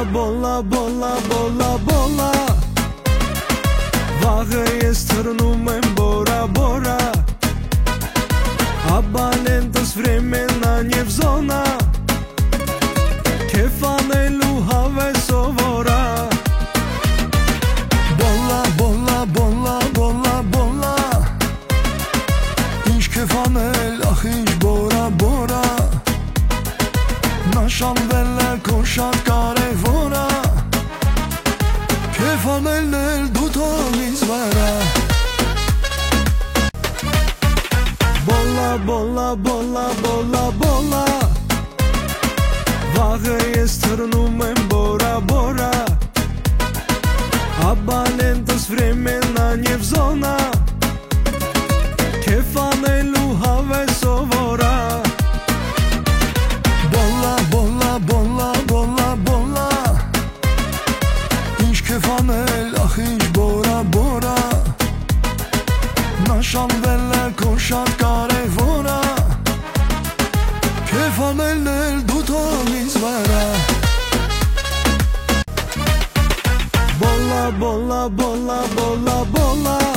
Բոլա, բոլա, բոլա, բոլա Վաղը ես թռնում եմ բորա, բորա Abandontas времена не в зона Кефանելու հավեսովորա Բոլա, բոլա, բոլա, բոլա, բոլա Ինչ կեֆանել, ախ ինչ բորա, բորա Նաշանվել է քո շատ կարևորա Կեֆանելն էլ դու թող ինձ վրա Բոլա, բոլա, բոլա, բոլա, բոլա Վաղը ես թռնում եմ բորա, բորա Abandontas времена не в зона Կեֆանելու հավեսովորա Բոլա, բոլա, բոլա, բոլա, բոլա Ինչ կեֆանել, ախ ինչ բորա, բորա Նաշանվել է քո շատ կարևորա Կեֆանելն էլ դու թող ինձ վրա Բոլա, բոլա, բոլա, բոլա, բոլա